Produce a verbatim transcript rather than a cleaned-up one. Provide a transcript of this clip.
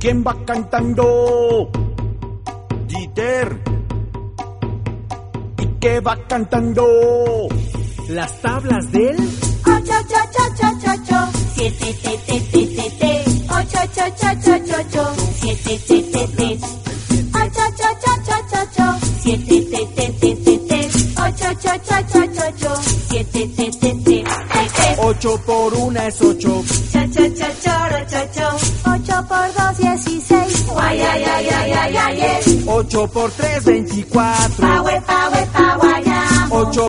¿Quién va cantando? Dieter. ¿Y qué va cantando? Las tablas del ocho, ocho, ocho, ocho, ocho, siete, te, te, te, te, te, ocho, ocho, ocho, ocho, ocho, siete, te, te, te, ocho, ocho, ocho, ocho, ocho, siete, te, te, te, te, te, ocho, ocho, ocho, ocho, ocho, siete, te, te, te, te, te. Ocho por una es ocho. Cha, cha, cha, choro, cho, cho. Ocho por dos, dieciséis. Guay, ay, ay, ay, ay, ay, ay. Ocho por tres, veinticuatro. Pa, we, pa, we, pa, guayamo. Ocho